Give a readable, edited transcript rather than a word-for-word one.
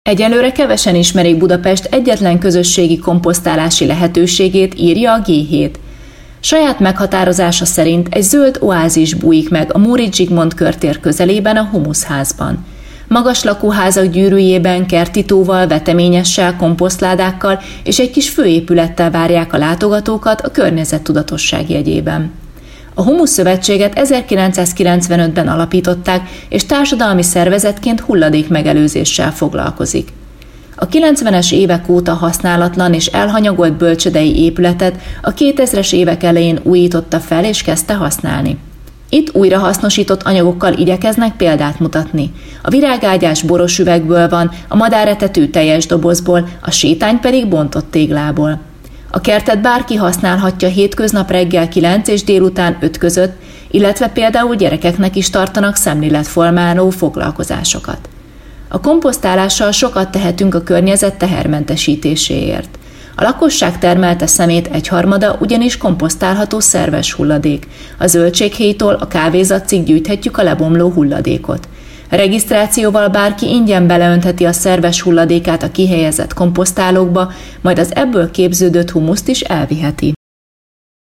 Egyelőre kevesen ismerik Budapest egyetlen közösségi komposztálási lehetőségét, írja a G7. Saját meghatározása szerint egy zöld oázis bújik meg a Móricz Zsigmond körtér közelében a Humuszházban. Magas lakóházak gyűrűjében kertitóval, veteményessel, komposztládákkal és egy kis főépülettel várják a látogatókat a környezettudatosság jegyében. A Humusz Szövetséget 1995-ben alapították, és társadalmi szervezetként hulladékmegelőzéssel foglalkozik. A 90-es évek óta használatlan és elhanyagolt bölcsődei épületet a 2000-es évek elején újította fel és kezdte használni. Itt újrahasznosított anyagokkal igyekeznek példát mutatni. A virágágyás boros üvegből van, a madáretető teljes dobozból, a sétány pedig bontott téglából. A kertet bárki használhatja hétköznap reggel 9 és délután 5 között, illetve például gyerekeknek is tartanak szemléletformáló foglalkozásokat. A komposztálással sokat tehetünk a környezet tehermentesítéséért. A lakosság termelte szemét egyharmada ugyanis komposztálható szerves hulladék. A zöldséghéjtól a kávézacig gyűjthetjük a lebomló hulladékot. A regisztrációval bárki ingyen beleöntheti a szerves hulladékát a kihelyezett komposztálókba, majd az ebből képződött humuszt is elviheti.